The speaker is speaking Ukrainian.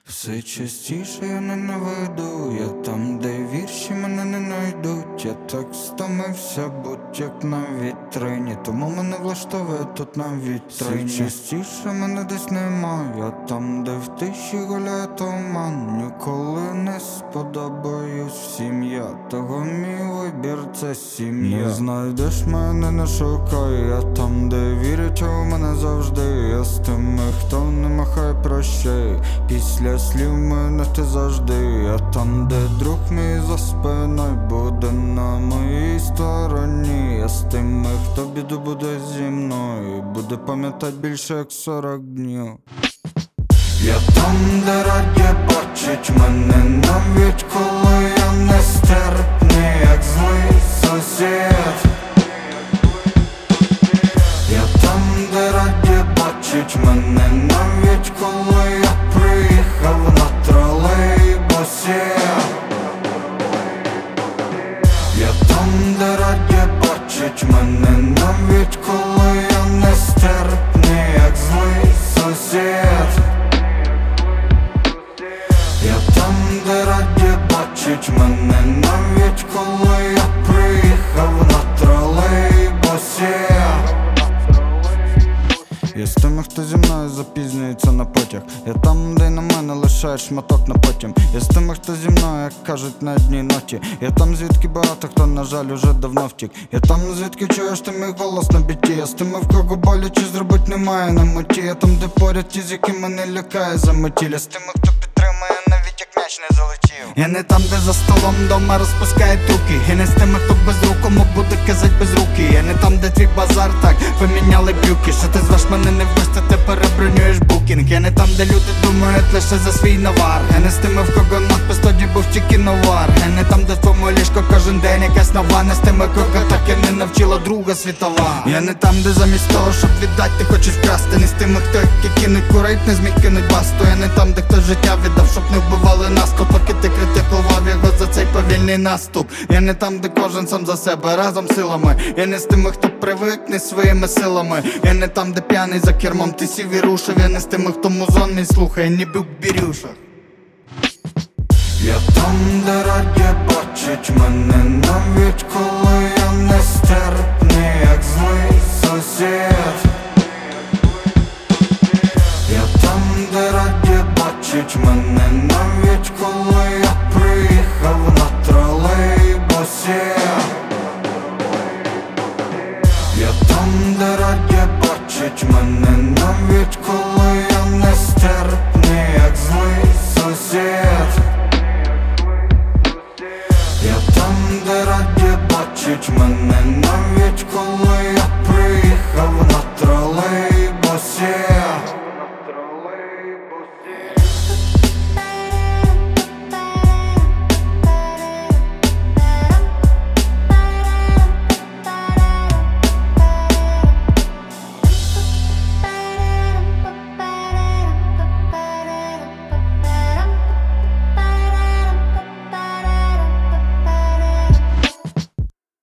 Все частіше я ненавиду, я там, де вірші мене не найдуть. Я так стомився, будь як на вітрині, тому мене влаштовує тут на вітрині. Все частіше мене десь нема, я там, де в тиші гуляє туман. Ніколи не сподобаюсь всім я, того мій вибір це сім'я. Не знайдеш мене, не шукай, я там, де вірять у мене завжди. Я з тими, хто не махає прощай, після слів мене ти завжди. Я там, де друг мій за спиною буде на моїй стороні. Я з тими, хто біду буде зі мною, буде пам'ятать більше як 40 днів. Я там, де раді бачить мене, навіть коли я нестерпний, як злий сусід. Я там, де раді бачить мене, навіть коли я приїхав на тролейбусі. Я там, де раді бачить мене, навіть коли я нестерпний, як злий сусід. Я там, де раді бачить мене, навіть коли я приїхав на тролейбусі. Я з тими, хто зі мною запізнюється на потяг. Я там, де на мене лишає шматок на потім. Я з тими, хто зі мною, як кажуть, на одній ноті. Я там, звідки багато хто, на жаль, уже давно втік. Я там, звідки чуєш ти мій голос на біті. Я з тими, в кого боляче зробить немає на меті. Я там, де поряд ті, з якими не лякає заметіль. Я з тими, хто підтримує, навіть як м'яч не залетів. Я не там, де за столом дома розпускають руки. Я не з тими, хто без рук, кому буде казать без руки. Я не там, де твій базар, так, поміняли брюки. Що ти звеш мене не в гості, ти перебронюєш букінг. Я не там, де люди думають лише за свій навар. Я не з тими, в кого надпис тоді був тільки новар. Я не там, де в твоєму ліжко кожен день якась нова. Не з тими, кого так і не навчила Друга світова. Я не там, де замість того, щоб віддати, ти хочеш вкрасти. Не з тими, хто які кинуть курить, не зміг кинуть басту. Я не там, де хтось життя віддав, щоб не вбивали нас. То поки ти критикував його за цей повільний наступ. Я не там, де кожен сам за себе, разом силами. Я не з тими, хто привикне своїми силами. Я не там, де п'яний за кермом ти сів і рушив. Я не з тими, хто музон мій слухає, ніби в бірюшах. Я там, де раді бачить мене, навіть коли я нестерпний, як злий сусід. Я там, де раді бачить мене,